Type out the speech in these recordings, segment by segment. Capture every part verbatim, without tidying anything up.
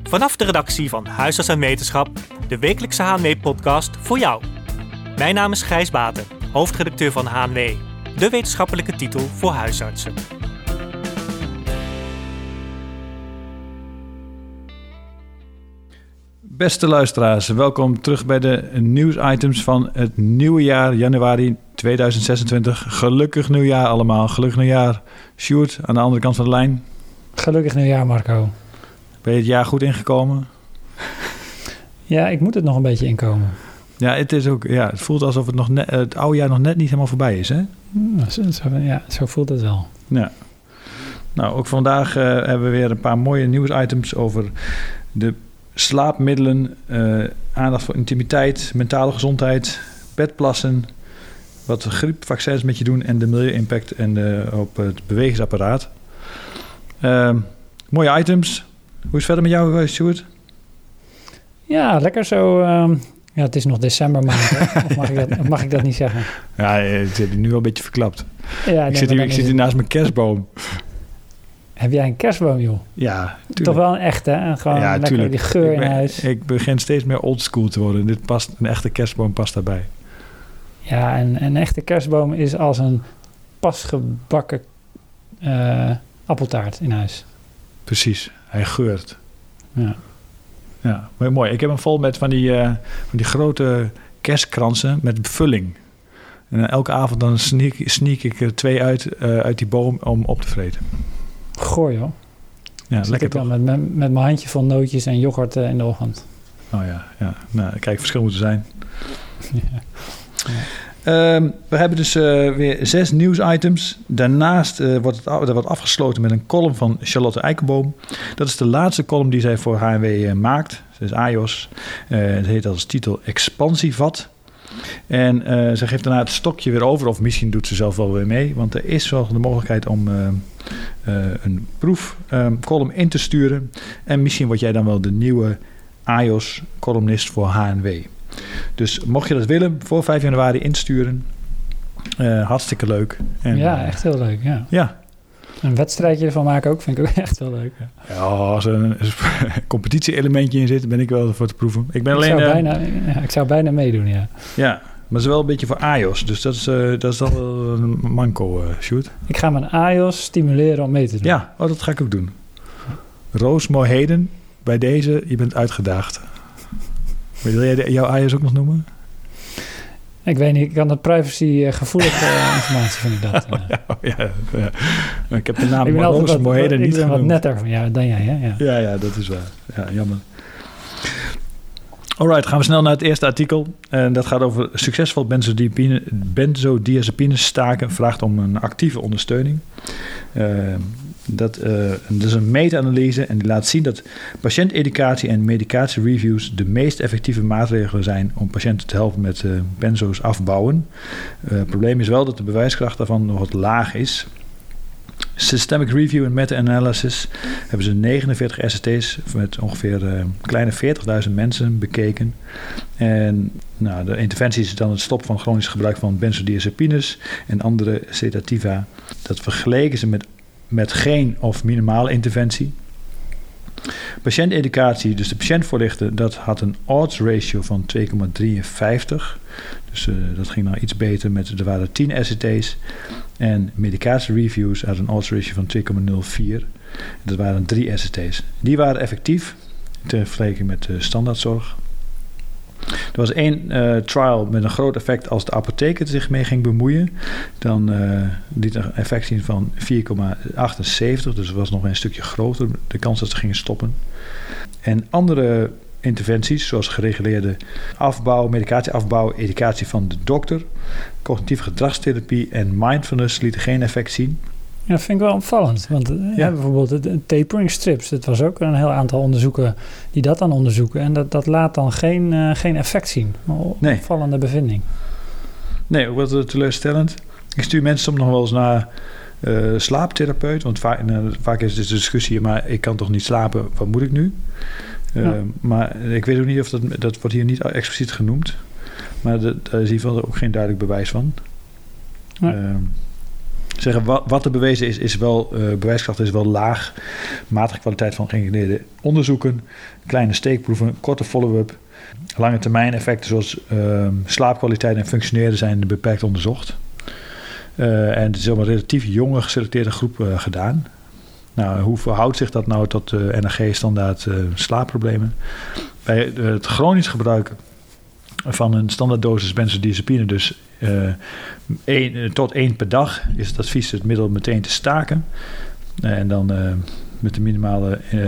Vanaf de redactie van Huisarts en Wetenschap, de wekelijkse H N W-podcast voor jou. Mijn naam is Gijs Baten, hoofdredacteur van H N W, de wetenschappelijke titel voor huisartsen. Beste luisteraars, welkom terug bij de nieuwsitems van het nieuwe jaar, januari tweeduizend zesentwintig. Gelukkig nieuwjaar allemaal, gelukkig nieuwjaar. Sjoerd, aan de andere kant van de lijn. Gelukkig nieuwjaar, Marco. Ben je het jaar goed ingekomen? Ja, ik moet het nog een beetje inkomen. Ja, het is ook. Ja, het voelt alsof het, nog net, het oude jaar nog net niet helemaal voorbij is, hè? Zo, ja, zo voelt het wel. Ja. Nou, ook vandaag uh, hebben we weer een paar mooie nieuwsitems over de slaapmiddelen, uh, aandacht voor intimiteit, mentale gezondheid, bedplassen, wat griepvaccins met je doen en de milieu-impact en de, op het bewegingsapparaat. Uh, mooie items. Hoe is het verder met jou, Sjoerd? Ja, lekker zo. Um, ja, het is nog decembermaand, hè? Of mag ik dat, of mag ik dat niet zeggen? Ja, je zit nu al een beetje verklapt. Ja, ik nee, zit hier, ik zit hier naast mijn kerstboom. Heb jij een kerstboom, joh? Ja, tuurlijk. Toch wel een echte, hè? Gewoon ja, lekker tuurlijk. die geur ik ben, in huis. Ik begin steeds meer oldschool te worden. Dit past, een echte kerstboom past daarbij. Ja, en een echte kerstboom is als een pasgebakken uh, appeltaart in huis. Precies, hij geurt. Ja. Ja, maar mooi. Ik heb hem vol met van die, uh, van die grote kerstkransen met vulling. En uh, elke avond dan sneak, sneak ik er twee uit, uh, uit die boom om op te vreten. Goh, joh. Ja, Zit lekker ik toch? dan met, met, met mijn handje vol nootjes en yoghurt uh, in de ochtend. Oh ja, ja. Nou, kijk, verschil moet er zijn. Ja. Ja. Um, we hebben dus uh, weer zes nieuwsitems. Daarnaast uh, wordt het af, er wordt afgesloten met een column van Charlotte Eikenboom. Dat is de laatste column die zij voor H N W uh, maakt. Ze is A J O S. Uh, het heet als titel Expansievat. En uh, ze geeft daarna het stokje weer over, of misschien doet ze zelf wel weer mee. Want er is wel de mogelijkheid om uh, uh, een proefcolumn um, in te sturen. En misschien word jij dan wel de nieuwe A J O S-columnist voor H N W. Dus mocht je dat willen, voor vijf januari insturen. Uh, hartstikke leuk. En, ja, echt heel leuk. Ja. Ja. Een wedstrijdje ervan maken ook, vind ik ook echt heel leuk. Ja, ja als er een, een competitie-elementje in zit, ben ik wel voor te proeven. Ik, ben ik, alleen, zou, uh, bijna, ja, ik zou bijna meedoen, ja. Ja, maar het is wel een beetje voor A J O S. Dus dat is, uh, dat is dan wel een manco, uh, Sjoerd. Ik ga mijn A J O S stimuleren om mee te doen. Ja, oh, dat ga ik ook doen. Roos Moheden, bij deze, je bent uitgedaagd. Wil jij jouw A J O S ook nog noemen? Ik weet niet, ik kan dat privacy-gevoelige uh, informatie, vind ik dat. Uh. Oh, ja, oh, ja, ja. Ik heb de naam Roos Moheden niet genoemd. Ik ben wat netter van jou dan jij, hè? Ja. ja, ja, dat is waar. Ja, jammer. Alright, gaan we snel naar het eerste artikel. En dat gaat over succesvol benzodiazepine, benzodiazepine staken vraagt om een actieve ondersteuning. Uh, dat, uh, dat is een meta-analyse en die laat zien dat patiënteducatie en medicatiereviews de meest effectieve maatregelen zijn om patiënten te helpen met uh, benzo's afbouwen. Uh, het probleem is wel dat de bewijskracht daarvan nog wat laag is. Systemic Review en Meta-Analysis hebben ze negenenveertig S S T's met ongeveer uh, kleine veertigduizend mensen bekeken. En nou, de interventie is dan het stoppen van chronisch gebruik van benzodiazepines en andere sedativa. Dat vergeleken ze met, met geen of minimale interventie. Patiënteducatie, dus de patiënt voorlichten, dat had een odds ratio van twee komma drieënvijftig. Dus uh, dat ging nou iets beter met, er waren tien S S T's. En medicatiereviews had een odds ratio van twee komma nul vier. Dat waren drie S S T's. Die waren effectief, ter vergelijking met de standaardzorg. Er was één uh, trial met een groot effect als de apotheker zich mee ging bemoeien. Dan uh, liet een effect zien van vier komma achtenzeventig. Dus het was nog een stukje groter, de kans dat ze gingen stoppen. En andere interventies, zoals gereguleerde afbouw, medicatieafbouw, educatie van de dokter, cognitieve gedragstherapie en mindfulness lieten geen effect zien. Ja, dat vind ik wel opvallend. Want uh, ja. bijvoorbeeld de, de tapering strips, dat was ook een heel aantal onderzoeken die dat dan onderzoeken. En dat, dat laat dan geen, uh, geen effect zien. Een nee. opvallende bevinding. Nee, ook wat teleurstellend. Ik stuur mensen soms nog wel eens naar uh, slaaptherapeut, want vaak, uh, vaak is het de discussie, maar ik kan toch niet slapen, wat moet ik nu? Uh, ja. Maar ik weet ook niet of dat, dat wordt hier niet expliciet genoemd. Maar de, daar is in ieder geval ook geen duidelijk bewijs van. Ja. Uh, zeggen, wat, wat er bewezen is, is wel, uh, bewijskracht is wel laag. Matige kwaliteit van geïncludeerde onderzoeken. Kleine steekproeven, korte follow-up. Lange termijn effecten zoals uh, slaapkwaliteit en functioneren zijn beperkt onderzocht. Uh, en het is op een relatief jonge geselecteerde groep uh, gedaan. Nou, hoe verhoudt zich dat nou tot uh, N R G-standaard uh, slaapproblemen? Bij uh, het chronisch gebruik van een standaarddosis benzodiazepine, dus uh, één, uh, tot één per dag, is het advies het middel meteen te staken. Uh, en dan uh, met de minimale uh,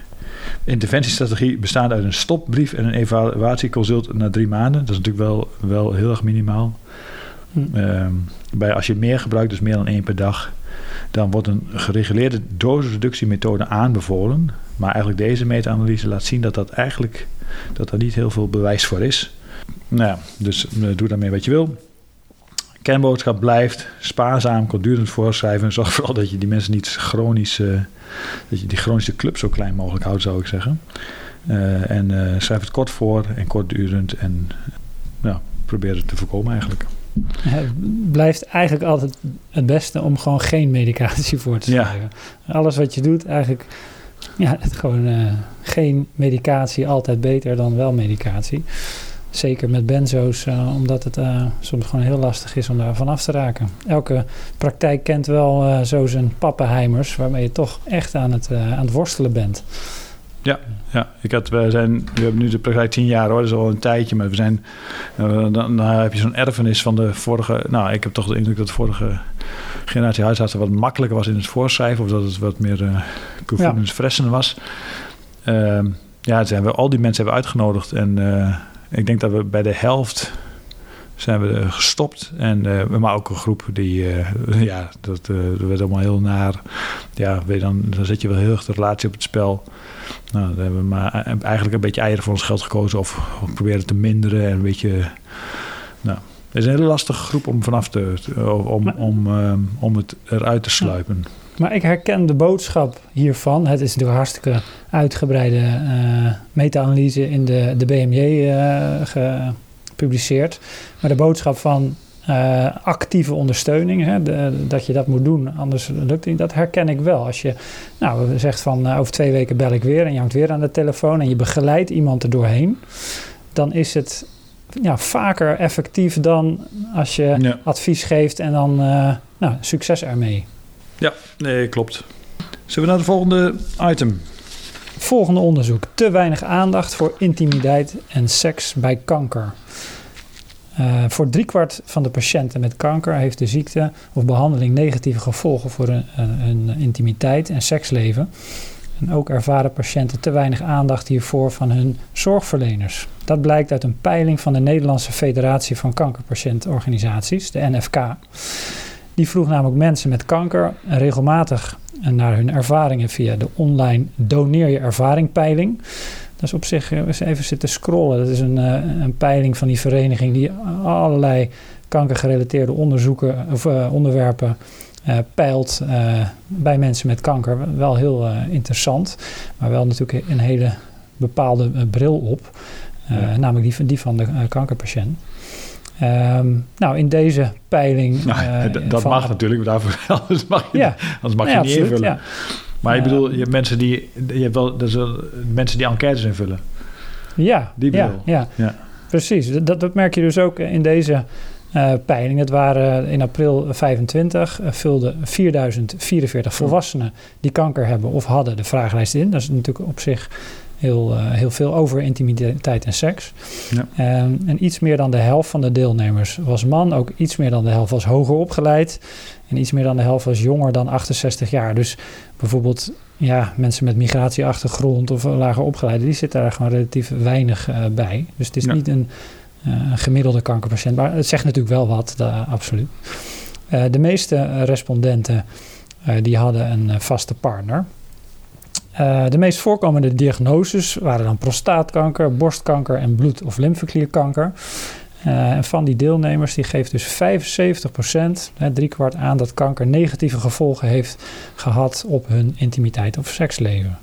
interventiestrategie bestaande uit een stopbrief en een evaluatieconsult na drie maanden. Dat is natuurlijk wel, wel heel erg minimaal. Hm. Uh, bij als je meer gebruikt, dus meer dan één per dag, dan wordt een gereguleerde dosisreductiemethode aanbevolen. Maar eigenlijk deze meta-analyse laat zien dat dat eigenlijk dat er niet heel veel bewijs voor is. Nou ja, dus uh, doe daarmee wat je wil. Kernboodschap blijft spaarzaam, kortdurend voorschrijven. Zorg vooral dat je die mensen niet chronisch, uh, dat je die chronische club zo klein mogelijk houdt, zou ik zeggen. Uh, en uh, schrijf het kort voor en kortdurend en uh, probeer het te voorkomen eigenlijk. Het blijft eigenlijk altijd het beste om gewoon geen medicatie voor te schrijven. Ja. Alles wat je doet, eigenlijk ja, het gewoon uh, geen medicatie, altijd beter dan wel medicatie. Zeker met benzo's, uh, omdat het uh, soms gewoon heel lastig is om daar van af te raken. Elke praktijk kent wel uh, zo zijn pappenheimers, waarmee je toch echt aan het, uh, aan het worstelen bent. Ja, ja. Ik had, we, zijn, we hebben nu de praktijk tien jaar hoor, dat is al een tijdje, maar we zijn, uh, dan, dan heb je zo'n erfenis van de vorige, nou ik heb toch de indruk dat de vorige generatie huisartsen wat makkelijker was in het voorschrijven, of dat het wat meer uh, gevoelens ja. fressen was. Uh, ja, zijn we, al die mensen hebben uitgenodigd en uh, ik denk dat we bij de helft zijn we gestopt. En uh, maar ook een groep die, uh, ja, dat, uh, dat werd allemaal heel naar. Ja, weet je dan, dan zet je wel heel erg de relatie op het spel. Nou, dan hebben we maar eigenlijk een beetje eieren voor ons geld gekozen of, of proberen te minderen en een beetje. Nou, het is een hele lastige groep om vanaf te, om, maar, om, um, om het eruit te sluipen. Maar ik herken de boodschap hiervan. Het is natuurlijk hartstikke uitgebreide uh, meta-analyse in de, de B M J uh, gepubliceerd. Maar de boodschap van uh, actieve ondersteuning, hè, de, dat je dat moet doen, anders lukt het niet, dat herken ik wel. Als je nou, zegt van uh, over twee weken bel ik weer en je hangt weer aan de telefoon en je begeleidt iemand er doorheen, dan is het ja, vaker effectief dan als je ja. advies geeft en dan uh, nou, succes ermee. Ja, nee, klopt. Zullen we naar de volgende item? Volgende onderzoek. Te weinig aandacht voor intimiteit en seks bij kanker. Uh, voor driekwart van de patiënten met kanker heeft de ziekte of behandeling negatieve gevolgen voor hun, hun intimiteit en seksleven. En ook ervaren patiënten te weinig aandacht hiervoor van hun zorgverleners. Dat blijkt uit een peiling van de Nederlandse Federatie van Kankerpatiëntenorganisaties, de N F K. Die vroeg namelijk mensen met kanker regelmatig naar hun ervaringen via de online Doneer je ervaring peiling. Dat is op zich, even zitten scrollen. Dat is een, een peiling van die vereniging die allerlei kankergerelateerde onderzoeken of uh, onderwerpen uh, peilt uh, bij mensen met kanker. Wel heel uh, interessant, maar wel natuurlijk een hele bepaalde uh, bril op. Uh, ja. Namelijk die, die van de uh, kankerpatiënt. Um, nou, in deze peiling... Nou, uh, d- dat van, mag natuurlijk, daarvoor, anders mag je, ja, anders mag je ja, niet absoluut, invullen. Ja. Maar ik bedoel, je hebt mensen die... Je hebt wel, dat is wel mensen die enquêtes invullen. Ja, die ja, ja, ja, precies. Dat, dat merk je dus ook in deze uh, peiling. Het waren in april vijfentwintig, uh, vulden vierduizend vierenveertig volwassenen die kanker hebben of hadden de vragenlijst in. Dat is natuurlijk op zich... Heel, uh, heel veel over intimiteit en seks. Ja. Um, en iets meer dan de helft van de deelnemers was man. Ook iets meer dan de helft was hoger opgeleid. En iets meer dan de helft was jonger dan achtenzestig jaar. Dus bijvoorbeeld ja, mensen met migratieachtergrond of lager opgeleide, die zitten daar gewoon relatief weinig uh, bij. Dus het is ja. niet een, uh, een gemiddelde kankerpatiënt. Maar het zegt natuurlijk wel wat, uh, absoluut. Uh, de meeste uh, respondenten uh, die hadden een uh, vaste partner. Uh, de meest voorkomende diagnoses waren dan prostaatkanker, borstkanker en bloed- of lymfeklierkanker. Uh, en van die deelnemers die geeft dus vijfenzeventig procent, hè, driekwart aan dat kanker negatieve gevolgen heeft gehad op hun intimiteit of seksleven.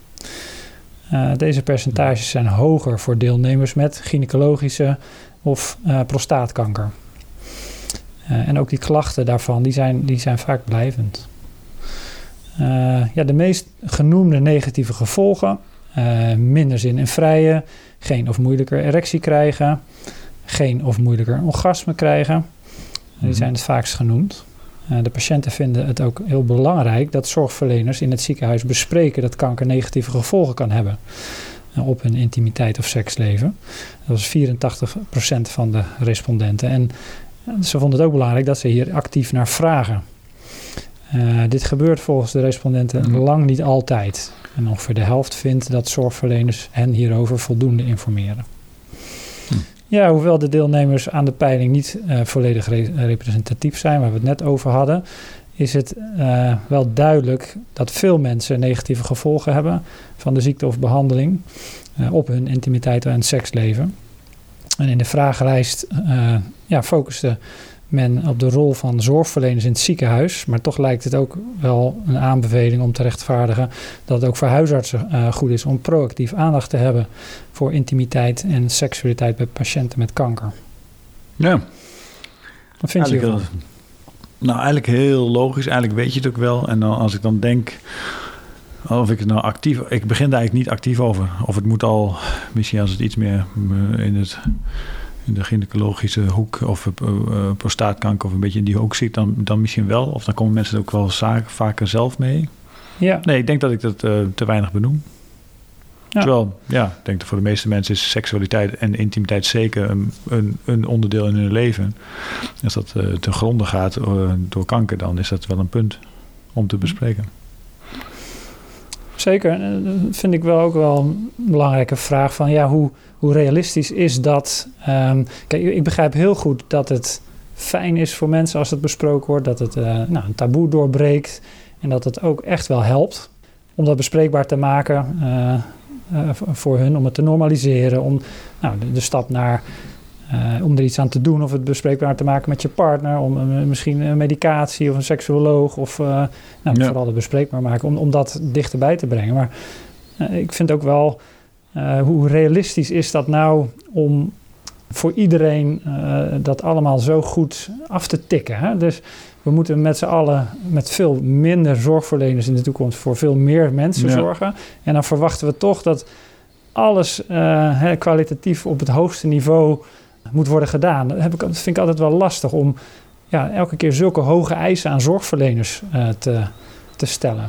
Uh, deze percentages zijn hoger voor deelnemers met gynaecologische of uh, prostaatkanker. Uh, en ook die klachten daarvan, die zijn, die zijn vaak blijvend. Uh, ja, de meest genoemde negatieve gevolgen. Uh, minder zin in vrijen. Geen of moeilijker erectie krijgen. Geen of moeilijker orgasme krijgen. Mm-hmm. Die zijn het vaakst genoemd. Uh, de patiënten vinden het ook heel belangrijk dat zorgverleners in het ziekenhuis bespreken dat kanker negatieve gevolgen kan hebben uh, op hun intimiteit of seksleven. Dat was vierentachtig procent van de respondenten. En uh, ze vonden het ook belangrijk dat ze hier actief naar vragen. Uh, dit gebeurt volgens de respondenten mm-hmm. lang niet altijd. En ongeveer de helft vindt dat zorgverleners hen hierover voldoende informeren. Hm. Ja, hoewel de deelnemers aan de peiling niet uh, volledig re- representatief zijn, waar we het net over hadden, is het uh, wel duidelijk dat veel mensen negatieve gevolgen hebben van de ziekte of behandeling uh, op hun intimiteit en seksleven. En in de vragenlijst uh, ja, focuste men op de rol van zorgverleners in het ziekenhuis. Maar toch lijkt het ook wel een aanbeveling om te rechtvaardigen dat het ook voor huisartsen uh, goed is om proactief aandacht te hebben voor intimiteit en seksualiteit bij patiënten met kanker. Ja. Wat vind je hiervan? Heel, nou, eigenlijk heel logisch. Eigenlijk weet je het ook wel. En dan, als ik dan denk of ik het nou actief... Ik begin daar eigenlijk niet actief over. Of het moet al, misschien als het iets meer in het... in de gynaecologische hoek of uh, uh, prostaatkanker of een beetje in die hoek zit, dan, dan misschien wel. Of dan komen mensen er ook wel zaken, vaker zelf mee. Ja. Nee, ik denk dat ik dat uh, te weinig benoem. Ja. Terwijl, ja, ik denk dat voor de meeste mensen is seksualiteit en intimiteit zeker een, een, een onderdeel in hun leven. Als dat uh, ten gronde gaat uh, door kanker, dan is dat wel een punt om te bespreken. Zeker, dat vind ik wel ook wel een belangrijke vraag van ja, hoe, hoe realistisch is dat? Um, kijk, ik begrijp heel goed dat het fijn is voor mensen als het besproken wordt, dat het uh, nou, een taboe doorbreekt en dat het ook echt wel helpt om dat bespreekbaar te maken uh, uh, voor hun, om het te normaliseren, om nou, de, de stap naar Uh, om er iets aan te doen of het bespreekbaar te maken met je partner, om uh, misschien een medicatie of een seksuoloog of uh, nou, ja. vooral het bespreekbaar maken, om, om dat dichterbij te brengen. Maar uh, ik vind ook wel, uh, hoe realistisch is dat nou om voor iedereen uh, dat allemaal zo goed af te tikken. Hè? Dus we moeten met z'n allen met veel minder zorgverleners in de toekomst voor veel meer mensen ja. zorgen. En dan verwachten we toch dat alles uh, hè, kwalitatief op het hoogste niveau moet worden gedaan. Dat, heb ik, dat vind ik altijd wel lastig om ja, elke keer zulke hoge eisen aan zorgverleners uh, te, te stellen.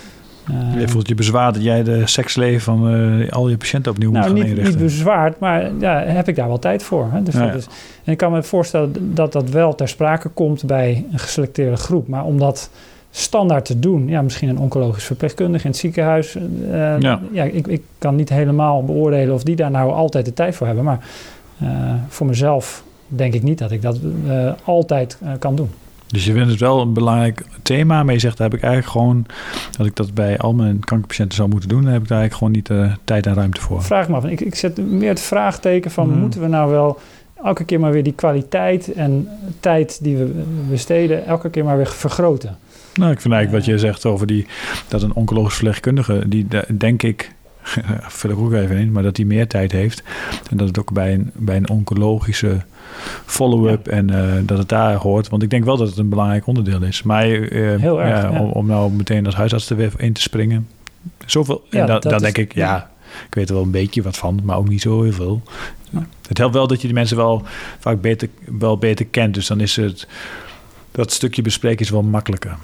Uh, je voelt je bezwaard dat jij de seksleven van uh, al je patiënten opnieuw nou, moet gaan niet, inrichten. Niet bezwaard, maar ja, heb ik daar wel tijd voor. Hè? Dus ja, dat is, en ik kan me voorstellen dat dat wel ter sprake komt bij een geselecteerde groep. Maar om dat standaard te doen, ja, misschien een oncologisch verpleegkundige in het ziekenhuis. Uh, ja. Ja, ik, ik kan niet helemaal beoordelen of die daar nou altijd de tijd voor hebben. Maar uh, voor mezelf denk ik niet dat ik dat uh, altijd uh, kan doen. Dus je vindt het wel een belangrijk thema, maar je zegt, daar heb ik eigenlijk gewoon, als ik dat bij al mijn kankerpatiënten zou moeten doen, dan heb ik daar eigenlijk gewoon niet de tijd en ruimte voor. Vraag me af. Ik, ik zet meer het vraagteken van, hmm. moeten we nou wel elke keer maar weer die kwaliteit en tijd die we besteden, elke keer maar weer vergroten? Nou, ik vind eigenlijk wat je zegt over die, dat een oncologisch verpleegkundige, die denk ik, vul ik ook even in, maar dat hij meer tijd heeft. En dat het ook bij een, bij een oncologische follow-up ja. en uh, dat het daar hoort. Want ik denk wel dat het een belangrijk onderdeel is. Maar uh, Heel erg, ja, ja. om, om nou meteen als huisarts er weer in te springen. Zoveel. Ja, en da, dan is, denk ik, ja, ja, ik weet er wel een beetje wat van, maar ook niet zo heel veel. Ja. Het helpt wel dat je de mensen wel vaak beter, wel beter kent. Dus dan is het, dat stukje bespreken is wel makkelijker.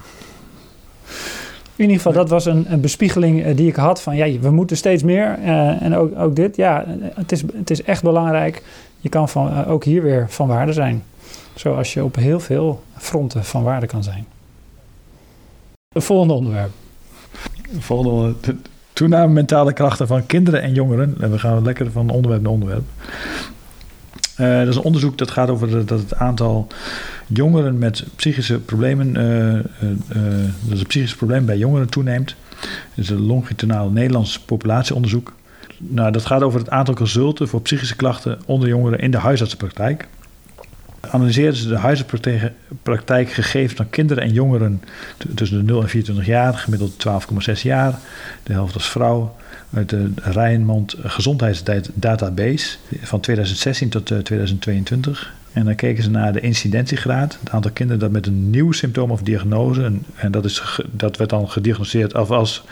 In ieder geval, dat was een, een bespiegeling uh, die ik had van, ja, we moeten steeds meer. Uh, en ook, ook dit, ja, het is, het is echt belangrijk. Je kan van, uh, ook hier weer van waarde zijn. Zoals je op heel veel fronten van waarde kan zijn. Het volgende onderwerp. Het volgende onderwerp. Toename mentale krachten van kinderen en jongeren. En we gaan lekker van onderwerp naar onderwerp. Uh, dat is een onderzoek dat gaat over de, dat het aantal jongeren met psychische problemen, uh, uh, uh, dat het psychische probleem bij jongeren toeneemt. Dat is een longitudinaal Nederlands populatieonderzoek. Nou, dat gaat over het aantal consulten voor psychische klachten onder jongeren in de huisartsenpraktijk. Analyseerden ze de huisartsenpraktijkgegevens van kinderen en jongeren t- tussen de nul en vierentwintig jaar, gemiddeld twaalf komma zes jaar. De helft was vrouw. uit de Rijnmond Gezondheidsdatabase van twintig zestien tot twintig tweeëntwintig. En dan keken ze naar de incidentiegraad. Het aantal kinderen dat met een nieuw symptoom of diagnose... en, en dat, is, dat werd dan gediagnosticeerd of als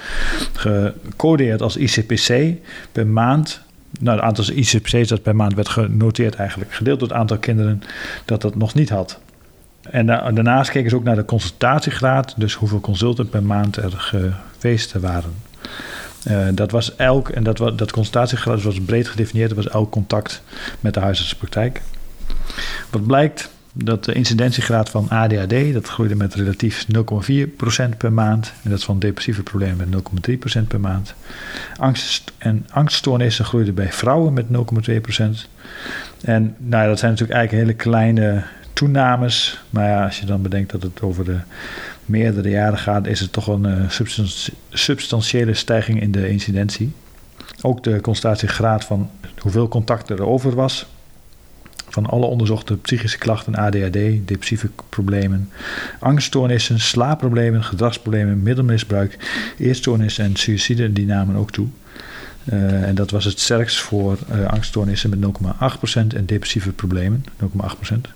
gecodeerd als I C P C per maand. Nou, het aantal I C P C's dat per maand werd genoteerd eigenlijk... gedeeld door het aantal kinderen dat dat nog niet had. En da- daarnaast keken ze ook naar de consultatiegraad... dus hoeveel consulten per maand er geweest waren. Uh, dat was elk, en dat, dat consultatiegraad was breed gedefinieerd... dat was elk contact met de huisartsenpraktijk. Wat blijkt, dat de incidentiegraad van A D H D... dat groeide met relatief nul komma vier procent per maand... en dat van depressieve problemen met nul komma drie procent per maand. Angst en angststoornissen groeiden bij vrouwen met nul komma twee procent. En nou ja, dat zijn natuurlijk eigenlijk hele kleine toenames... maar ja, als je dan bedenkt dat het over de meerdere jaren gaat... is het toch een uh, substantie- substantiële stijging in de incidentie. Ook de constatiegraad van hoeveel contact er over was... van alle onderzochte psychische klachten, A D H D, depressieve problemen, angststoornissen, slaapproblemen, gedragsproblemen, middelmisbruik, eetstoornissen en suïcide, die namen ook toe. Uh, en dat was het sterkst voor uh, angststoornissen met nul komma acht procent en depressieve problemen, nul komma acht procent.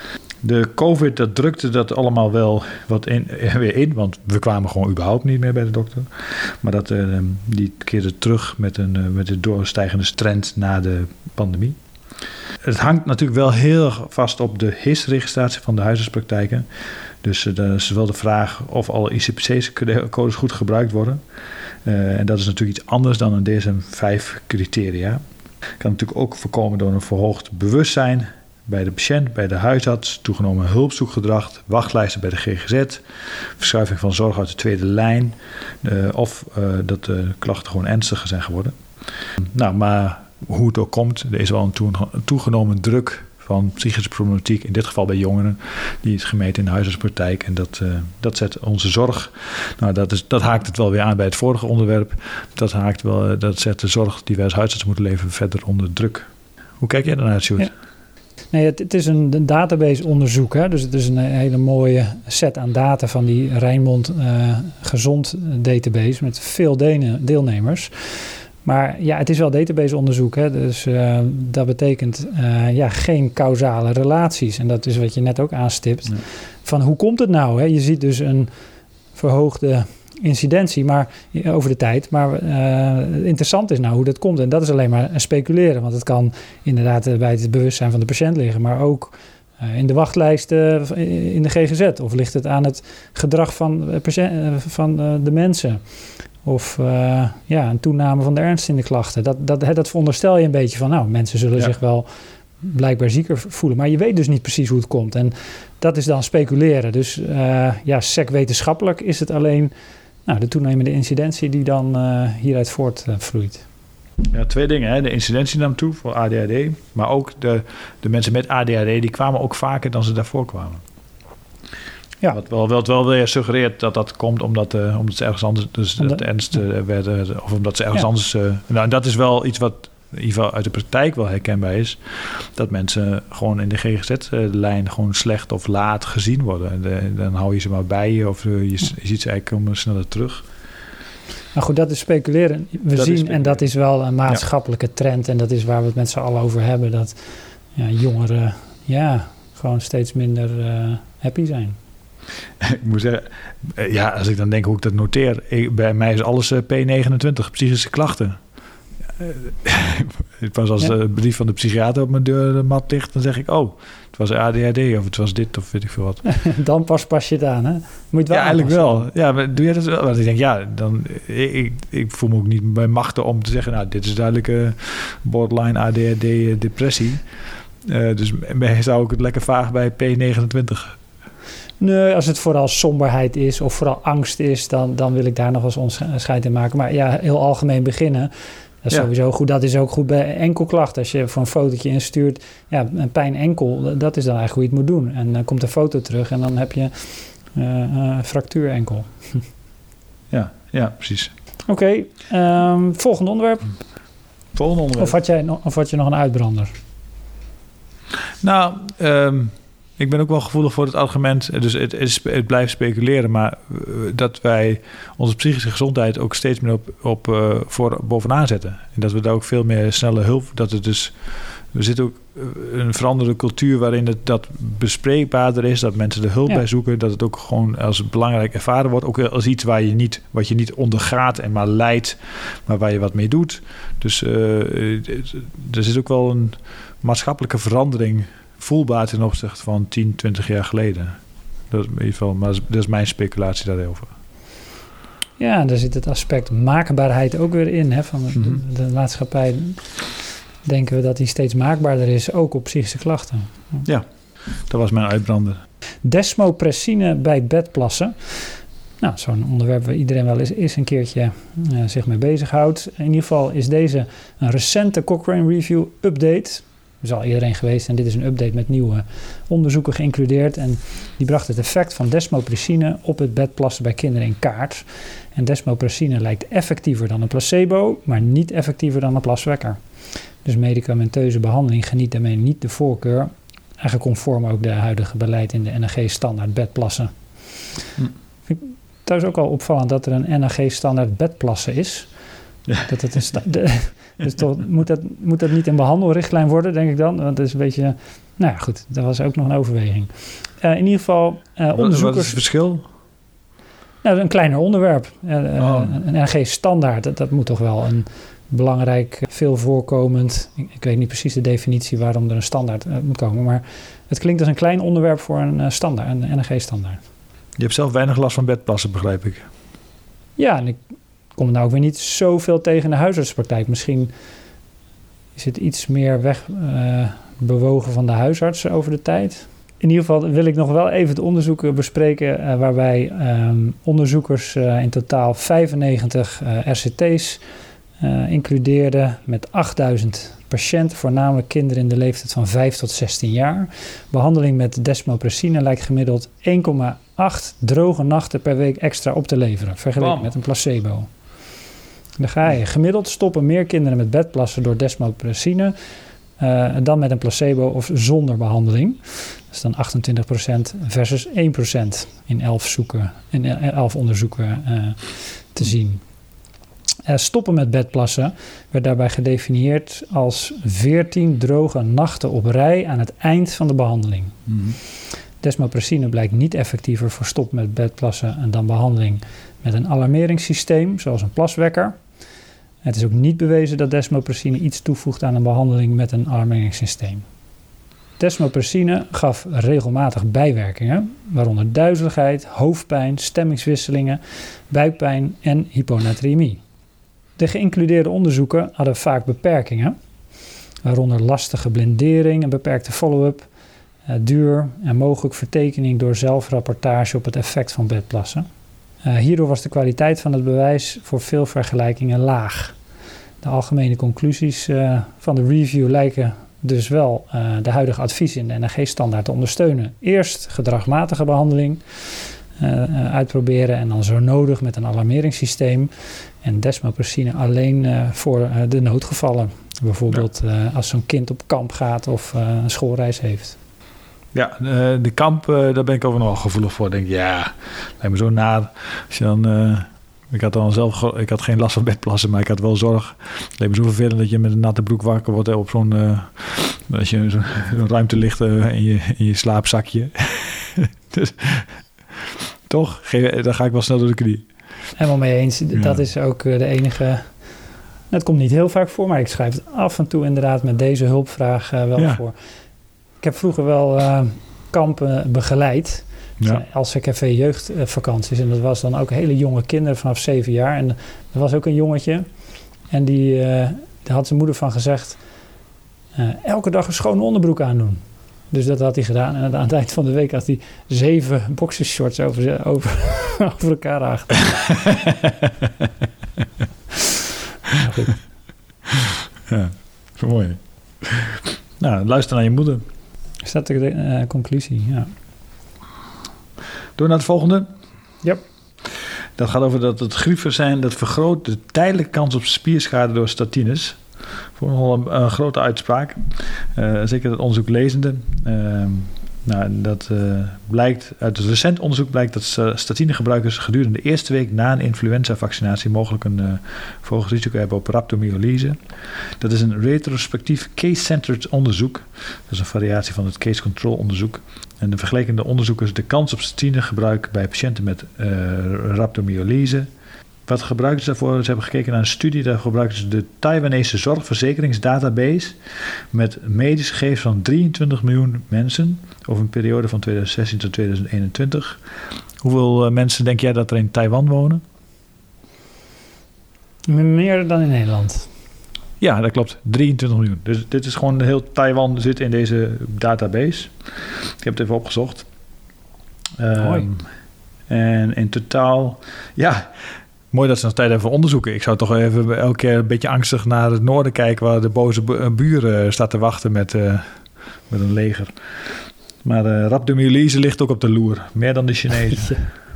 De COVID, dat drukte dat allemaal wel wat in, weer in, want we kwamen gewoon überhaupt niet meer bij de dokter. Maar dat, uh, die keerde terug met een, uh, met een doorstijgende trend na de pandemie. Het hangt natuurlijk wel heel erg vast op de H I S-registratie van de huisartspraktijken. Dus uh, dat is wel de vraag of alle I C P C-codes goed gebruikt worden. Uh, en dat is natuurlijk iets anders dan een D S M vijf criteria. Kan natuurlijk ook voorkomen door een verhoogd bewustzijn bij de patiënt, bij de huisarts, toegenomen hulpzoekgedrag, wachtlijsten bij de G G Z, verschuiving van zorg uit de tweede lijn, uh, of uh, dat de klachten gewoon ernstiger zijn geworden. Nou, maar hoe het ook komt, er is wel een toegenomen druk van psychische problematiek, in dit geval bij jongeren, die is gemeten in de huisartspraktijk. En dat, uh, dat zet onze zorg, nou dat, is, dat haakt het wel weer aan bij het vorige onderwerp, dat, haakt wel, dat zet de zorg die wij als huisarts moeten leveren verder onder druk. Hoe kijk jij daarnaar, Sjoerd? Ja. Nee, het, het is een, een database-onderzoek, hè? Dus het is een hele mooie set aan data van die Rijnmond uh, Gezond database met veel de- deelnemers. Maar ja, het is wel database-onderzoek, hè? Dus uh, dat betekent uh, ja, geen causale relaties. En dat is wat je net ook aanstipt. Ja. Van hoe komt het nou? Hè? Je ziet dus een verhoogde incidentie maar, over de tijd. Maar uh, interessant is nou hoe dat komt. En dat is alleen maar speculeren. Want het kan inderdaad uh, bij het bewustzijn van de patiënt liggen. Maar ook uh, in de wachtlijsten uh, in de G G Z. Of ligt het aan het gedrag van, uh, patiënt, uh, van uh, de mensen. Of uh, ja, een toename van de ernst in de klachten. Dat, dat, dat veronderstel je een beetje van... nou, mensen zullen ja. zich wel blijkbaar zieker voelen. Maar je weet dus niet precies hoe het komt. En dat is dan speculeren. Dus uh, ja, sec wetenschappelijk is het alleen... Nou, de toenemende incidentie die dan uh, hieruit voortvloeit. Uh, ja, twee dingen. Hè. De incidentie nam toe voor A D H D. Maar ook de, de mensen met A D H D... die kwamen ook vaker dan ze daarvoor kwamen. Ja. Wat wel, wat wel weer suggereert dat dat komt omdat, uh, omdat ze ergens anders... dus omdat, dat ernst uh, werden... of omdat ze ergens ja. anders... Uh, nou, dat is wel iets wat... in ieder geval uit de praktijk wel herkenbaar is... dat mensen gewoon in de G G Z-lijn gewoon slecht of laat gezien worden. De, dan hou je ze maar bij je of je, je ziet ze eigenlijk komen sneller terug. Nou goed, dat is speculeren. We dat zien, speculeren. En dat is wel een maatschappelijke ja. trend... en dat is waar we het met z'n allen over hebben... dat ja, jongeren ja, gewoon steeds minder uh, happy zijn. Ik moet zeggen, ja, als ik dan denk hoe ik dat noteer... Ik, bij mij is alles uh, P negenentwintig, psychische klachten... Het was als ja. de brief van de psychiater op mijn deurmat ligt, dan zeg ik, oh, het was A D H D of het was dit of weet ik veel wat. Dan pas pas je het aan, hè? Moet je het wel ja, eigenlijk wel. Ja, maar doe je dat wel? Want ik denk, ja, dan, ik, ik voel me ook niet bij machten om te zeggen, nou, dit is duidelijk uh, borderline A D H D uh, depressie. Uh, dus zou ik het lekker vaag bij P negenentwintig. Nee, als het vooral somberheid is of vooral angst is, dan, dan wil ik daar nog eens onderscheid in maken. Maar ja, heel algemeen beginnen. Dat is ja. sowieso goed. Dat is ook goed bij enkelklachten. Als je voor een fotootje instuurt, ja, een pijn enkel, dat is dan eigenlijk hoe je het moet doen. En dan komt de foto terug en dan heb je uh, uh, fractuur enkel. Ja, ja, precies. Oké, okay, um, volgende onderwerp. Volgende onderwerp. Of had jij nog, of had je nog een uitbrander? Nou, um, ik ben ook wel gevoelig voor het argument. Dus het, is, het blijft speculeren, maar dat wij onze psychische gezondheid ook steeds meer op, op uh, voor bovenaan zetten. En dat we daar ook veel meer snelle hulp. Dat het dus. We zitten ook een veranderde cultuur waarin het dat bespreekbaarder is, dat mensen er hulp ja. bij zoeken, dat het ook gewoon als belangrijk ervaren wordt, ook als iets waar je niet, wat je niet ondergaat en maar leidt, maar waar je wat mee doet. Dus uh, er zit ook wel een maatschappelijke verandering voelbaar ten opzichte van tien, twintig jaar geleden. Dat is in ieder geval, maar dat is mijn speculatie daarover. Ja, daar zit het aspect maakbaarheid ook weer in, hè, van de, mm-hmm. de, de maatschappij. Denken we dat die steeds maakbaarder is, ook op psychische klachten. Ja, dat was mijn uitbrander. Desmopressine bij bedplassen. Nou, zo'n onderwerp waar iedereen wel eens, eens een keertje uh, zich mee bezighoudt. In ieder geval is deze een recente Cochrane Review update. Dat is al iedereen geweest en dit is een update met nieuwe onderzoeken geïncludeerd. En die bracht het effect van desmopressine op het bedplassen bij kinderen in kaart. En desmopressine lijkt effectiever dan een placebo, maar niet effectiever dan een plaswekker. Dus medicamenteuze behandeling geniet daarmee niet de voorkeur. Eigenlijk conform ook de huidige beleid in de N A G-standaard bedplassen. Hm. Vind ik thuis ook al opvallend dat er een N A G-standaard bedplassen is. Ja. Dat het een sta- de, dus toch, moet, dat, moet dat niet een behandelrichtlijn worden, denk ik dan? Want het is een beetje. Nou ja, goed, dat was ook nog een overweging. Uh, in ieder geval. Uh, onderzoekers, wat is het verschil? Nou, een kleiner onderwerp. Uh, oh. Een N A G-standaard, dat, dat moet toch wel een belangrijk, veel voorkomend. Ik, ik weet niet precies de definitie waarom er een standaard uh, moet komen, maar het klinkt als een klein onderwerp voor een uh, standaard, een N A G-standaard. Je hebt zelf weinig last van bedplassen, begrijp ik. Ja, en ik kom er nou ook weer niet zoveel tegen in de huisartspraktijk. Misschien is het iets meer weg uh, bewogen van de huisartsen over de tijd. In ieder geval wil ik nog wel even het onderzoek bespreken uh, waarbij um, onderzoekers uh, in totaal vijfennegentig uh, R C T's uh, includeerden met achtduizend patiënten, voornamelijk kinderen in de leeftijd van vijf tot zestien jaar. Behandeling met desmopressine lijkt gemiddeld één komma acht droge nachten per week extra op te leveren, vergeleken Bam. met een placebo. Dan ga je. Gemiddeld stoppen meer kinderen met bedplassen door desmopressine uh, dan met een placebo of zonder behandeling. Dat is dan achtentwintig procent versus één procent in elf, zoeken, in elf onderzoeken uh, te zien. Uh, stoppen met bedplassen werd daarbij gedefinieerd als veertien droge nachten op rij aan het eind van de behandeling. Mm-hmm. Desmopressine blijkt niet effectiever voor stop met bedplassen dan behandeling met een alarmeringssysteem, zoals een plaswekker. Het is ook niet bewezen dat desmopressine iets toevoegt aan een behandeling met een alarmeringssysteem. Desmopressine gaf regelmatig bijwerkingen, waaronder duizeligheid, hoofdpijn, stemmingswisselingen, buikpijn en hyponatremie. De geïncludeerde onderzoeken hadden vaak beperkingen, waaronder lastige blindering, een beperkte follow-up, uh, duur en mogelijk vertekening door zelfrapportage op het effect van bedplassen. Uh, hierdoor was de kwaliteit van het bewijs voor veel vergelijkingen laag. De algemene conclusies uh, van de review lijken dus wel uh, de huidige adviezen in de N A G-standaard te ondersteunen. Eerst gedragsmatige behandeling uh, uh, uitproberen en dan zo nodig met een alarmeringssysteem. En desmopressine alleen uh, voor uh, de noodgevallen. Bijvoorbeeld uh, als zo'n kind op kamp gaat of uh, een schoolreis heeft. Ja, uh, de kamp, uh, daar ben ik over nogal gevoelig voor. Denk ja, lijkt me zo naar. Als je dan, uh, ik had dan zelf, ik had geen last van bedplassen, maar ik had wel zorg. Het lijkt me zo vervelend dat je met een natte broek wakker wordt op zo'n, uh, als je zo'n, zo'n ruimte ligt uh, in, je, in je slaapzakje. Dus toch, dan ga ik wel snel door de knie. Helemaal mee eens. Ja. Dat is ook uh, de enige. Het komt niet heel vaak voor, maar ik schrijf het af en toe inderdaad met deze hulpvraag uh, wel ja. voor. Ik heb vroeger wel uh, kampen begeleid. Ja. L C K V jeugdvakanties. En dat was dan ook hele jonge kinderen vanaf zeven jaar. En er was ook een jongetje. En die, uh, daar had zijn moeder van gezegd, Uh, elke dag een schone onderbroek aandoen. Dus dat had hij gedaan. En aan het eind van de week had hij zeven boxershorts over, over, over elkaar achter. Ja, goed. Ja, zo mooi. Nou, luister naar je moeder. Is dat de uh, conclusie? Ja. Door naar het volgende. Yep. Dat gaat over dat het griepvaccin dat vergroot de tijdelijke kans op spierschade door statines. Voor een, een grote uitspraak. Uh, zeker het onderzoek lezende. Uh, Nou, dat uh, blijkt uit het recent onderzoek blijkt dat statinegebruikers gedurende de eerste week na een influenza-vaccinatie mogelijk een uh, verhoogd risico hebben op rhabdomyolyse. Dat is een retrospectief case-centered onderzoek. Dat is een variatie van het case-control-onderzoek. En de vergelijkende onderzoekers de kans op statinegebruik bij patiënten met uh, rhabdomyolyse. Wat gebruiken ze daarvoor? Ze hebben gekeken naar een studie. Daar gebruiken ze de Taiwanese zorgverzekeringsdatabase met medische gegevens van drieëntwintig miljoen mensen over een periode van tweeduizend zestien tot tweeduizend eenentwintig. Hoeveel uh, mensen denk jij dat er in Taiwan wonen? Meer dan in Nederland. Ja, dat klopt. drieëntwintig miljoen. Dus dit is gewoon heel Taiwan zit in deze database. Ik heb het even opgezocht. Um, Mooi. En in totaal, ja... Mooi dat ze nog tijd even onderzoeken. Ik zou toch even elke keer een beetje angstig naar het noorden kijken... waar de boze buren staat te wachten met, uh, met een leger. Maar uh, rhabdomyolyse ligt ook op de loer. Meer dan de Chinezen.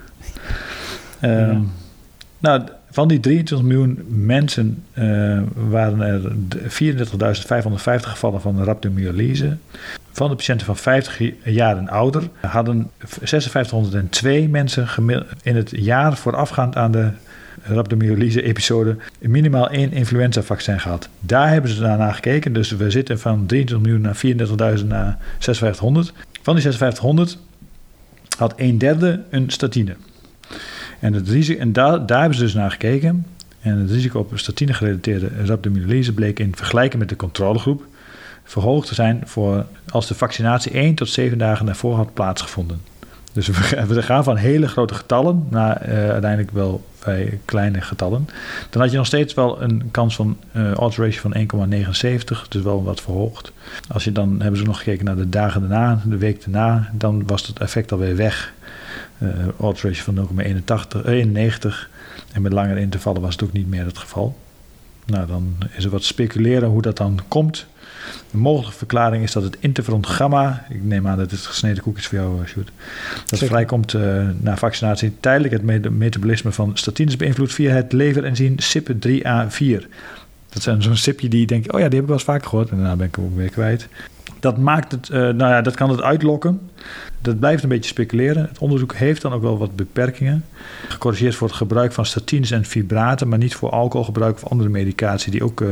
um, ja. Nou, van die drieëntwintig miljoen mensen... Uh, waren er vierendertigduizend vijfhonderdvijftig gevallen van rhabdomyolyse. Van de patiënten van vijftig jaar en ouder... hadden vijfduizend mensen in het jaar voorafgaand aan de... rhabdomyolyse-episode minimaal één influenza-vaccin gehad. Daar hebben ze daarna gekeken. Dus we zitten van drieëntwintig miljoen naar vierendertigduizend naar zesduizend vijfhonderd. Van die zesduizend vijfhonderd had een derde een statine. En, het risico, en daar, daar hebben ze dus naar gekeken. En het risico op statine-gerelateerde rhabdomyolyse bleek in vergelijking met de controlegroep verhoogd te zijn voor als de vaccinatie één tot zeven dagen daarvoor had plaatsgevonden. Dus we, we gaan van hele grote getallen naar uh, uiteindelijk wel bij kleine getallen. Dan had je nog steeds wel een kans van uh, odds ratio van één komma negenenzeventig. Dus wel wat verhoogd. Als je dan hebben ze nog gekeken naar de dagen daarna, de week daarna. Dan was het effect alweer weg. Uh, odds ratio van nul komma eenennegentig. En met langere intervallen was het ook niet meer het geval. Nou, dan is er wat speculeren hoe dat dan komt. Een mogelijke verklaring is dat het interferon gamma, ik neem aan dat het gesneden koek is voor jou, Sjoerd, dat het vrijkomt uh, na vaccinatie tijdelijk het met- metabolisme van statines beïnvloedt via het leverenzym S I P drie A vier. Dat zijn zo'n sipje die je denkt, oh ja, die heb ik wel eens vaker gehoord en daarna ben ik hem ook weer kwijt. Dat maakt het, uh, nou ja, dat kan het uitlokken. Dat blijft een beetje speculeren. Het onderzoek heeft dan ook wel wat beperkingen. Gecorrigeerd voor het gebruik van statines en fibraten, maar niet voor alcoholgebruik of andere medicatie die ook uh,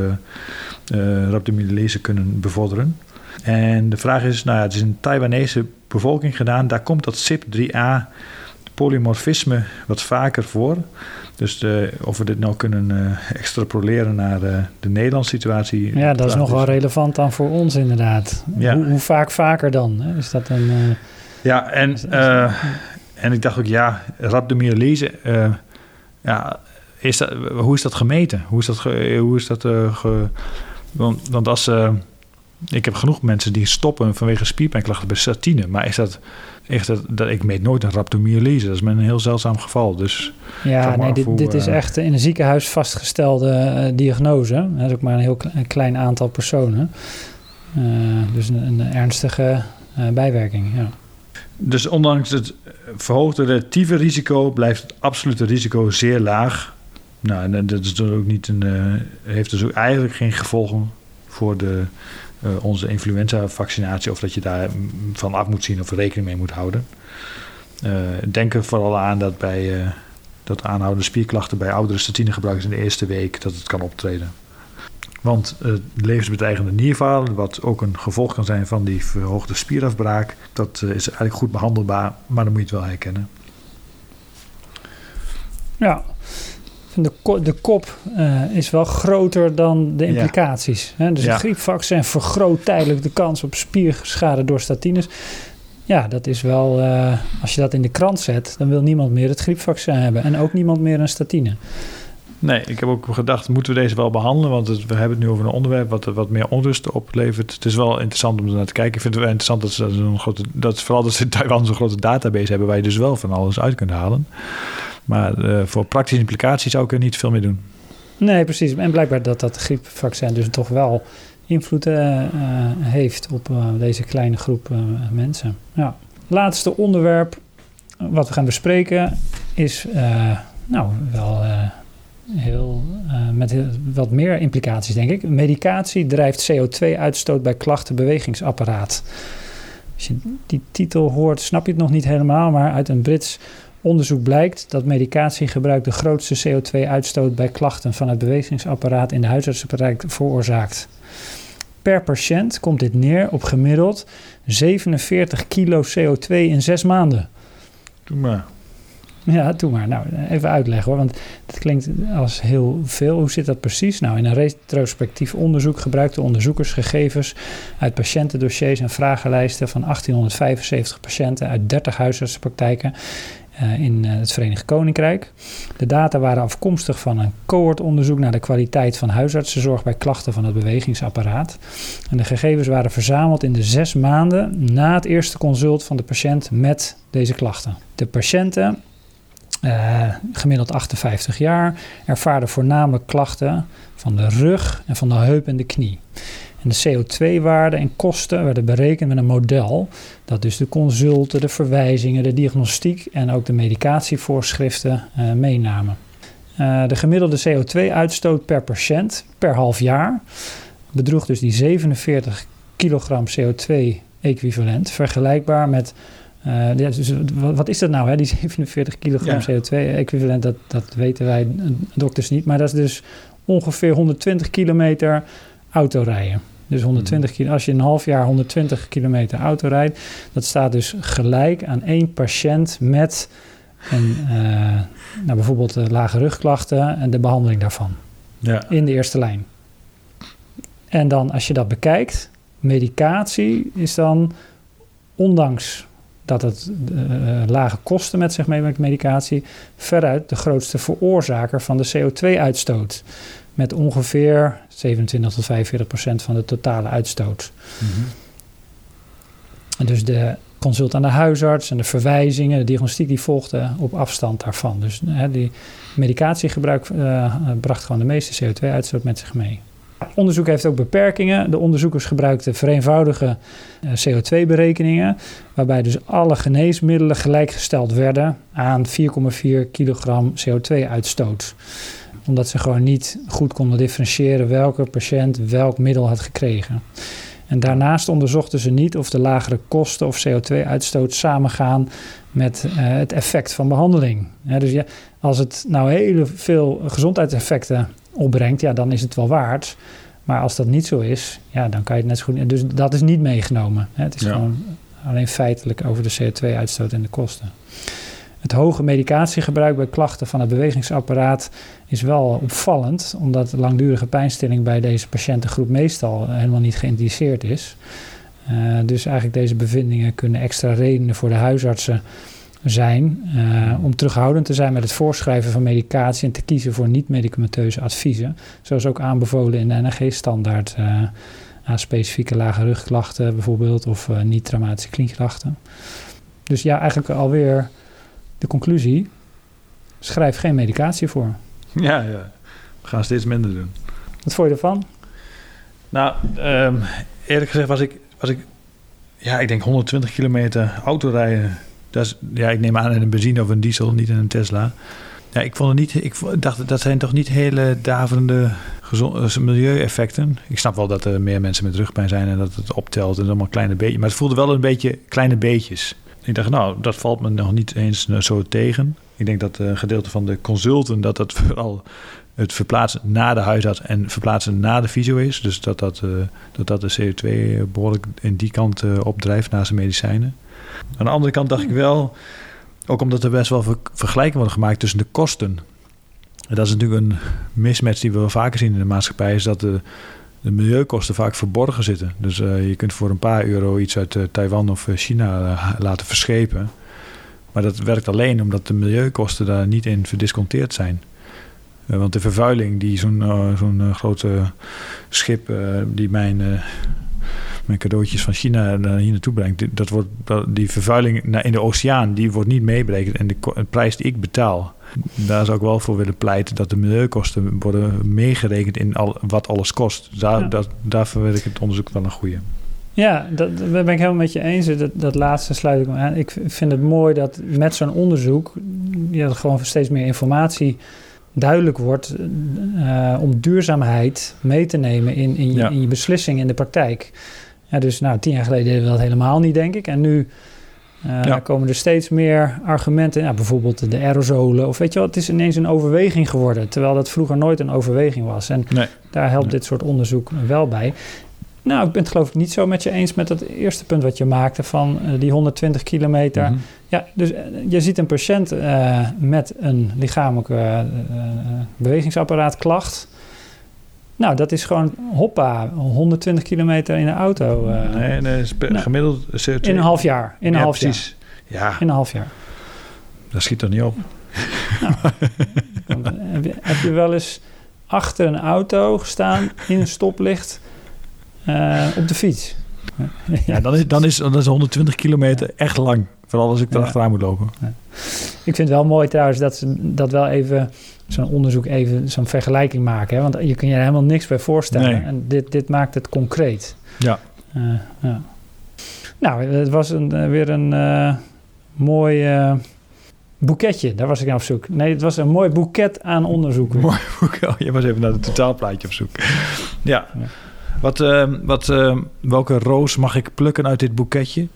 uh, rhabdomyolyse kunnen bevorderen. En de vraag is, nou ja, het is in de Taiwanese bevolking gedaan. Daar komt dat S I P drie A polymorfisme wat vaker voor. Dus de, of we dit nou kunnen uh, extrapoleren naar uh, de Nederlandse situatie. Ja, dat is nog wel relevant dan voor ons inderdaad. Ja. Hoe, hoe vaak vaker dan? Hè? Is dat een... Uh... Ja, en, uh, en ik dacht ook, ja, rhabdomyolyse, uh, ja, is dat, hoe is dat gemeten? Hoe is dat, ge, hoe is dat uh, ge, want, want als... Uh, ik heb genoeg mensen die stoppen vanwege spierpijnklachten bij statine. Maar is dat echt dat, dat ik meet nooit een rhabdomyolyse? Dat is met een heel zeldzaam geval. Dus ja, nee, dit, hoe, dit is echt in een ziekenhuis vastgestelde uh, diagnose. Dat is ook maar een heel klein, klein aantal personen. Uh, dus een, een ernstige uh, bijwerking, ja. Dus ondanks het verhoogde relatieve risico blijft het absolute risico zeer laag. Nou, en dat is dus ook niet een, uh, heeft dus ook eigenlijk geen gevolgen voor de Uh, onze influenza-vaccinatie, of dat je daar van af moet zien of er rekening mee moet houden. Uh, denk er vooral aan dat bij uh, dat aanhoudende spierklachten bij oudere statinegebruikers in de eerste week dat het kan optreden. Want uh, levensbedreigende nierfalen, wat ook een gevolg kan zijn van die verhoogde spierafbraak, dat uh, is eigenlijk goed behandelbaar, maar dan moet je het wel herkennen. Ja. De, ko- de kop uh, is wel groter dan de implicaties. Ja. Hè? Dus ja. Een griepvaccin vergroot tijdelijk de kans op spierschade door statines. Ja, dat is wel... Uh, als je dat in de krant zet, dan wil niemand meer het griepvaccin hebben. En ook niemand meer een statine. Nee, ik heb ook gedacht, moeten we deze wel behandelen? Want het, we hebben het nu over een onderwerp wat, wat meer onrust oplevert. Het is wel interessant om er naar te kijken. Ik vind het wel interessant dat ze zo'n grote... Dat, vooral dat ze in Taiwan zo'n grote database hebben waar je dus wel van alles uit kunt halen. Maar uh, voor praktische implicaties zou ik er niet veel mee doen. Nee, precies. En blijkbaar dat dat griepvaccin dus toch wel invloed uh, uh, heeft op uh, deze kleine groep uh, mensen. Ja. Laatste onderwerp wat we gaan bespreken is uh, nou wel uh, heel uh, met heel, wat meer implicaties, denk ik. Medicatie drijft C O twee uitstoot bij klachten bewegingsapparaat. Als je die titel hoort, snap je het nog niet helemaal, maar uit een Brits onderzoek blijkt dat medicatiegebruik de grootste C O twee uitstoot bij klachten van het bewegingsapparaat in de huisartsenpraktijk veroorzaakt. Per patiënt komt dit neer op gemiddeld zevenenveertig kilo C O twee in zes maanden. Doe maar. Ja, doe maar. Nou, even uitleggen hoor, want dat klinkt als heel veel. Hoe zit dat precies? Nou, in een retrospectief onderzoek gebruikten onderzoekers gegevens uit patiëntendossiers en vragenlijsten van achttienhonderdvijfenzeventig patiënten uit dertig huisartsenpraktijken uh, in uh, het Verenigd Koninkrijk. De data waren afkomstig van een cohortonderzoek naar de kwaliteit van huisartsenzorg bij klachten van het bewegingsapparaat. En de gegevens waren verzameld in de zes maanden na het eerste consult van de patiënt met deze klachten. De patiënten, Uh, gemiddeld achtenvijftig jaar, ervaarden voornamelijk klachten van de rug en van de heup en de knie. En de C O twee waarden en kosten werden berekend met een model dat dus de consulten, de verwijzingen, de diagnostiek en ook de medicatievoorschriften uh, meenamen. Uh, de gemiddelde C O twee uitstoot per patiënt per half jaar bedroeg dus die zevenenveertig kilogram C O twee equivalent, vergelijkbaar met Uh, ja, dus wat is dat nou, hè? Die zevenenveertig kilogram ja. C O twee equivalent, dat, dat weten wij dokters niet. Maar dat is dus ongeveer honderdtwintig kilometer autorijden. Dus honderdtwintig kilo, als je een half jaar honderdtwintig kilometer auto rijdt, dat staat dus gelijk aan één patiënt met een, uh, nou bijvoorbeeld uh, lage rugklachten en de behandeling daarvan. Ja. In de eerste lijn. En dan als je dat bekijkt, medicatie is dan, ondanks dat het uh, lage kosten met zich mee met medicatie, veruit de grootste veroorzaker van de C O twee uitstoot. Met ongeveer zevenentwintig tot vijfenveertig procent van de totale uitstoot. Mm-hmm. En dus de consult aan de huisarts en de verwijzingen, de diagnostiek, die volgden op afstand daarvan. Dus uh, die medicatiegebruik uh, bracht gewoon de meeste C O twee uitstoot met zich mee. Onderzoek heeft ook beperkingen. De onderzoekers gebruikten vereenvoudige uh, C O twee berekeningen, waarbij dus alle geneesmiddelen gelijkgesteld werden aan vier komma vier kilogram C O twee uitstoot. Omdat ze gewoon niet goed konden differentiëren welke patiënt welk middel had gekregen. En daarnaast onderzochten ze niet of de lagere kosten of C O twee uitstoot samengaan met uh, het effect van behandeling. Ja, dus ja, als het nou heel veel gezondheidseffecten opbrengt, ja, dan is het wel waard. Maar als dat niet zo is, ja, dan kan je het net zo goed. Dus dat is niet meegenomen. Hè. Het is ja. gewoon alleen feitelijk over de C O twee uitstoot en de kosten. Het hoge medicatiegebruik bij klachten van het bewegingsapparaat is wel opvallend, omdat langdurige pijnstilling bij deze patiëntengroep meestal helemaal niet geïndiceerd is. Uh, dus eigenlijk deze bevindingen kunnen extra redenen voor de huisartsen zijn uh, om terughoudend te zijn met het voorschrijven van medicatie en te kiezen voor niet-medicamenteuze adviezen, zoals ook aanbevolen in de N R G-standaard uh, aan specifieke lage rugklachten bijvoorbeeld of uh, niet-traumatische knieklachten. Dus ja, eigenlijk alweer de conclusie, schrijf geen medicatie voor. Ja, ja. We gaan steeds minder doen. Wat vond je ervan? Nou, um, eerlijk gezegd was ik, was ik, ja, ik denk honderdtwintig kilometer autorijden. Dat is, ja, ik neem aan in een benzine of een diesel, niet in een Tesla. Ja, ik vond het niet, ik dacht, dat zijn toch niet hele daverende gezond, milieueffecten. Ik snap wel dat er meer mensen met rugpijn zijn en dat het optelt en allemaal kleine beetjes. Maar het voelde wel een beetje kleine beetjes. Ik dacht, nou, dat valt me nog niet eens zo tegen. Ik denk dat een gedeelte van de consulten, dat dat vooral het verplaatsen na de huisarts en verplaatsen na de fysio is. Dus dat dat, uh, dat, dat de C O twee behoorlijk in die kant uh, opdrijft naast de medicijnen. Aan de andere kant dacht ik wel, ook omdat er best wel ver- vergelijkingen worden gemaakt tussen de kosten. En dat is natuurlijk een mismatch die we wel vaker zien in de maatschappij, is dat de, de milieukosten vaak verborgen zitten. Dus uh, je kunt voor een paar euro iets uit uh, Taiwan of uh, China uh, laten verschepen. Maar dat werkt alleen omdat de milieukosten daar niet in verdisconteerd zijn. Uh, want de vervuiling die zo'n, uh, zo'n uh, grote schip uh, die mijn, uh, mijn cadeautjes van China uh, hier naartoe brengt, dat wordt, die vervuiling in de oceaan, die wordt niet meeberekend. En de, de prijs die ik betaal, daar zou ik wel voor willen pleiten dat de milieukosten worden meegerekend in al, wat alles kost. Daar, ja. dat, daarvoor vind ik het onderzoek wel een goede. Ja, dat, dat ben ik helemaal met je eens. Dat, dat laatste sluit ik me aan. Ik vind het mooi dat met zo'n onderzoek ja, gewoon steeds meer informatie duidelijk wordt uh, om duurzaamheid mee te nemen in, in, je, ja. in je beslissing in de praktijk. Ja, dus nou, tien jaar geleden deden we dat helemaal niet, denk ik. En nu uh, ja. komen er steeds meer argumenten. Ja, bijvoorbeeld de aerosolen. Of weet je wel, het is ineens een overweging geworden. Terwijl dat vroeger nooit een overweging was. En nee. daar helpt nee. dit soort onderzoek wel bij. Nou, ik ben het geloof ik niet zo met je eens met het eerste punt wat je maakte van uh, die honderdtwintig kilometer. Mm-hmm. Ja, dus uh, je ziet een patiënt uh, met een lichamelijke uh, uh, bewegingsapparaatklacht. Nou, dat is gewoon hoppa, honderdtwintig kilometer in de auto. Uh, nee, nee spe- nou, gemiddeld... C O twee. In een half jaar. In een ja, half precies. jaar. Ja. In een half jaar. Dat schiet er niet op. Nou, heb, je, heb je wel eens achter een auto gestaan in een stoplicht uh, op de fiets? Ja, dan is, dan is, dan is honderdtwintig kilometer ja. echt lang. Vooral als ik er ja. achteraan moet lopen. Ja. Ik vind het wel mooi trouwens dat ze dat wel even... zo'n onderzoek even zo'n vergelijking maken. Hè? Want je kunt je er helemaal niks bij voorstellen. Nee. En dit, dit maakt het concreet. Ja. Uh, ja. Nou, het was een, uh, weer een uh, mooi uh, boeketje. Daar was ik aan op zoek. Nee, het was een mooi boeket aan onderzoeken. Mooi boeket. Oh, je was even naar het totaalplaatje op zoek. Ja. ja. Wat, uh, wat, uh, welke roos mag ik plukken uit dit boeketje?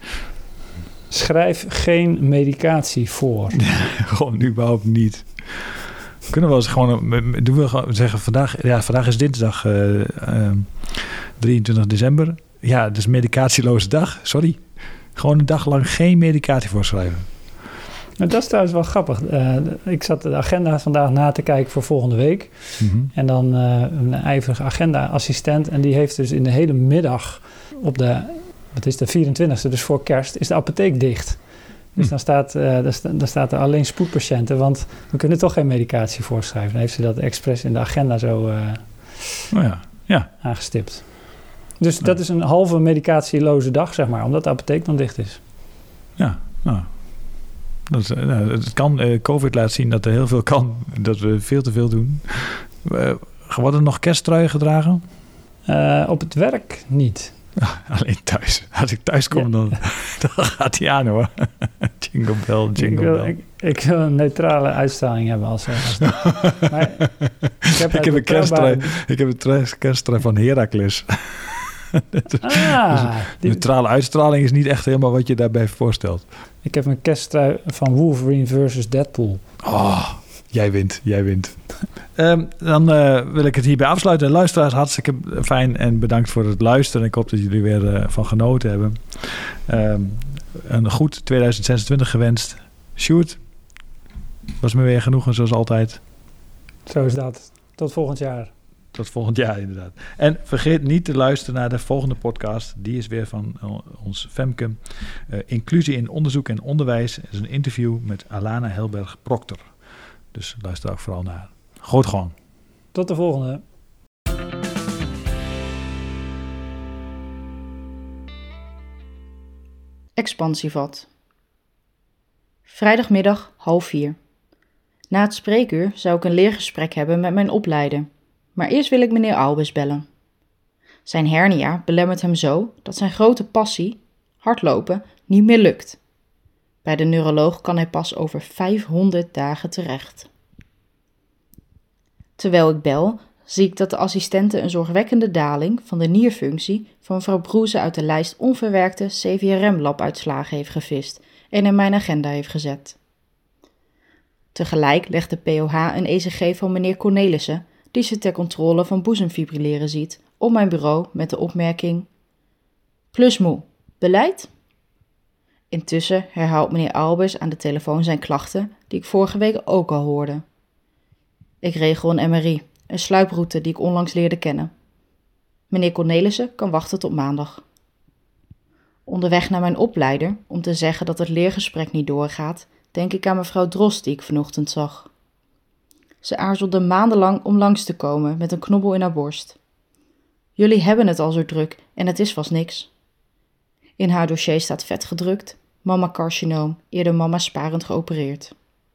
Schrijf geen medicatie voor. Gewoon nu überhaupt niet. Kunnen we eens gewoon doen we gewoon zeggen vandaag, ja, vandaag is dinsdag uh, uh, drieëntwintig december. Ja, het is een medicatieloze dag. Sorry. Gewoon een dag lang geen medicatie voorschrijven. Nou, dat is trouwens wel grappig. Uh, ik zat de agenda vandaag na te kijken voor volgende week. Mm-hmm. En dan uh, een ijverige agenda-assistent. En die heeft dus in de hele middag op de, wat is de vierentwintigste, dus voor kerst, is de apotheek dicht. Dus hm. dan, staat, uh, dan, sta, dan staat er alleen spoedpatiënten, want we kunnen toch geen medicatie voorschrijven. Dan heeft ze dat expres in de agenda zo uh, oh ja. Ja. aangestipt. Dus ja. dat is een halve medicatieloze dag, zeg maar, omdat de apotheek dan dicht is. Ja, nou... Dat, nou, het kan, uh, COVID laat zien dat er heel veel kan, dat we veel te veel doen. Uh, worden er nog kersttruien gedragen? Uh, op het werk niet. Ah, alleen thuis. Als ik thuis kom, ja. dan, dan gaat hij aan hoor. Jingle bell, jingle ik wil, bell. Ik, ik wil een neutrale uitstraling hebben als... als maar ik heb, ik heb een kersttrui, ik heb een kersttrui van Heracles. Ah, dus neutrale uitstraling is niet echt helemaal wat je daarbij voorstelt. Ik heb een kersttrui van Wolverine versus Deadpool. Oh, jij wint, jij wint. um, dan uh, wil ik het hierbij afsluiten. Luisteraars, hartstikke fijn en bedankt voor het luisteren. Ik hoop dat jullie weer uh, van genoten hebben. Um, een goed tweeduizend zesentwintig gewenst. Sjoerd, was me weer genoegen zoals altijd. Zo is dat. Tot volgend jaar. Tot volgend jaar inderdaad. En vergeet niet te luisteren naar de volgende podcast. Die is weer van ons Femke. Uh, Inclusie in onderzoek en onderwijs. Het is een interview met Alana Helberg-Proctor. Dus luister ook vooral naar. Goed gewoon. Tot de volgende. Expansievat. Vrijdagmiddag half vier. Na het spreekuur zou ik een leergesprek hebben met mijn opleider. Maar eerst wil ik meneer Albers bellen. Zijn hernia belemmert hem zo dat zijn grote passie, hardlopen, niet meer lukt. Bij de neuroloog kan hij pas over vijfhonderd dagen terecht. Terwijl ik bel, zie ik dat de assistente een zorgwekkende daling van de nierfunctie van mevrouw Broeze uit de lijst onverwerkte C V R M-labuitslagen heeft gevist en in mijn agenda heeft gezet. Tegelijk legt de P O H een E C G van meneer Cornelissen, die ze ter controle van boezemfibrilleren ziet, op mijn bureau met de opmerking: Plusmoe, beleid? Intussen herhaalt meneer Albers aan de telefoon zijn klachten, die ik vorige week ook al hoorde. Ik regel een M R I, een sluiproute die ik onlangs leerde kennen. Meneer Cornelissen kan wachten tot maandag. Onderweg naar mijn opleider, om te zeggen dat het leergesprek niet doorgaat, denk ik aan mevrouw Drost die ik vanochtend zag. Ze aarzelde maandenlang om langs te komen met een knobbel in haar borst. Jullie hebben het al zo druk en het is vast niks. In haar dossier staat vet gedrukt, mama carcinoom, eerder mama sparend geopereerd.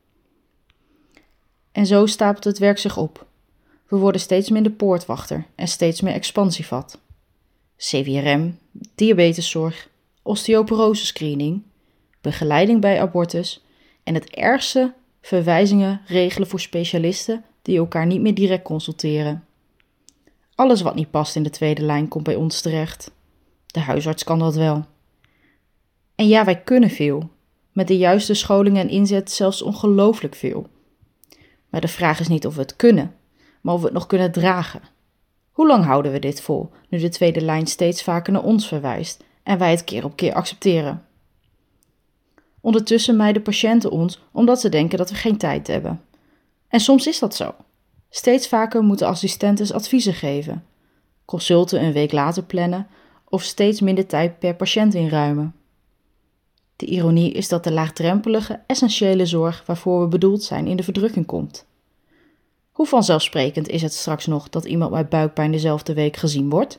En zo stapelt het werk zich op. We worden steeds minder poortwachter en steeds meer expansievat. C V R M, diabeteszorg, osteoporose-screening, begeleiding bij abortus en het ergste, verwijzingen regelen voor specialisten die elkaar niet meer direct consulteren. Alles wat niet past in de tweede lijn komt bij ons terecht. De huisarts kan dat wel. En ja, wij kunnen veel. Met de juiste scholing en inzet zelfs ongelooflijk veel. Maar de vraag is niet of we het kunnen, maar of we het nog kunnen dragen. Hoe lang houden we dit vol, nu de tweede lijn steeds vaker naar ons verwijst en wij het keer op keer accepteren? Ondertussen mijden patiënten ons omdat ze denken dat we geen tijd hebben. En soms is dat zo. Steeds vaker moeten assistentes adviezen geven, consulten een week later plannen of steeds minder tijd per patiënt inruimen. De ironie is dat de laagdrempelige, essentiële zorg waarvoor we bedoeld zijn in de verdrukking komt. Hoe vanzelfsprekend is het straks nog dat iemand met buikpijn dezelfde week gezien wordt?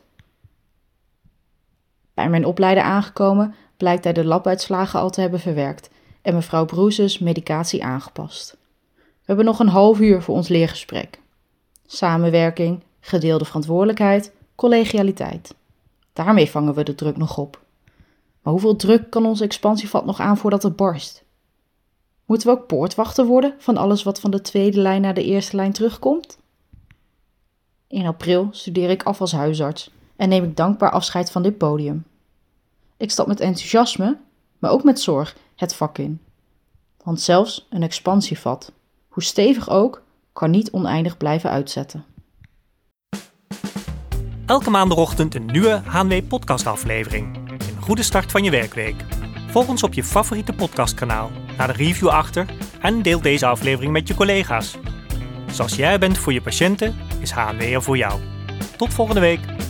Bij mijn opleider aangekomen blijkt hij de labuitslagen al te hebben verwerkt en mevrouw Broeses medicatie aangepast. We hebben nog een half uur voor ons leergesprek. Samenwerking, gedeelde verantwoordelijkheid, collegialiteit. Daarmee vangen we de druk nog op. Maar hoeveel druk kan ons expansievat nog aan voordat het barst? Moeten we ook poortwachter worden van alles wat van de tweede lijn naar de eerste lijn terugkomt? In april studeer ik af als huisarts en neem ik dankbaar afscheid van dit podium. Ik stap met enthousiasme, maar ook met zorg, het vak in. Want zelfs een expansievat, hoe stevig ook, kan niet oneindig blijven uitzetten. Elke maandagochtend een nieuwe H N W podcastaflevering. Een goede start van je werkweek. Volg ons op je favoriete podcastkanaal. Laat een review achter en deel deze aflevering met je collega's. Zoals jij bent voor je patiënten, is H N W er voor jou. Tot volgende week.